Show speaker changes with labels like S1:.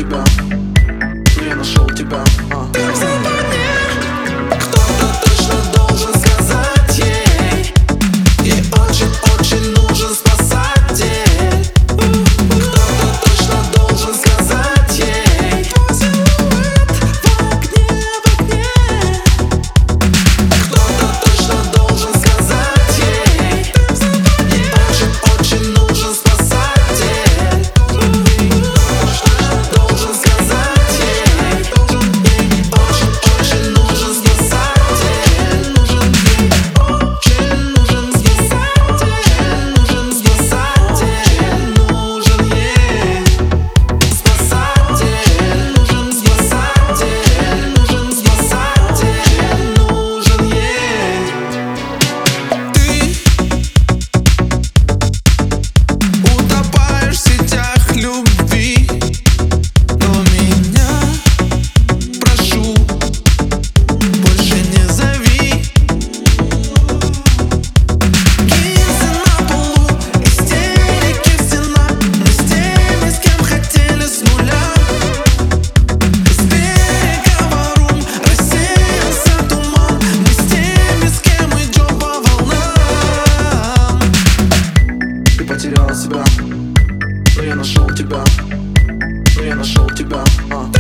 S1: тебя, но я нашел тебя.
S2: Кто-то точно должен сказать ей, ей очень-очень нужен спасатель. Кто-то точно должен сказать ей, силуэт в окне. Кто-то точно должен сказать ей, ей очень-очень нужен спасатель. Должен сказать ей, ей очень-очень нужен спасатель. Нужен ей очень нужен спасатель. Нужен спасатель, нужен ей спасатель. Нужен спасатель, нужен спасатель, нужен ей. Ты утопаешь в сетях любви, но меня прошу, больше не зови. Гильзы на полу, истерики в стенах. Мы с теми, с кем хотели с нуля. С берега ворон рассеялся туман. Мы с теми, с кем идем по волнам.
S1: Ты потеряла себя, но я нашел тебя, но я нашел тебя.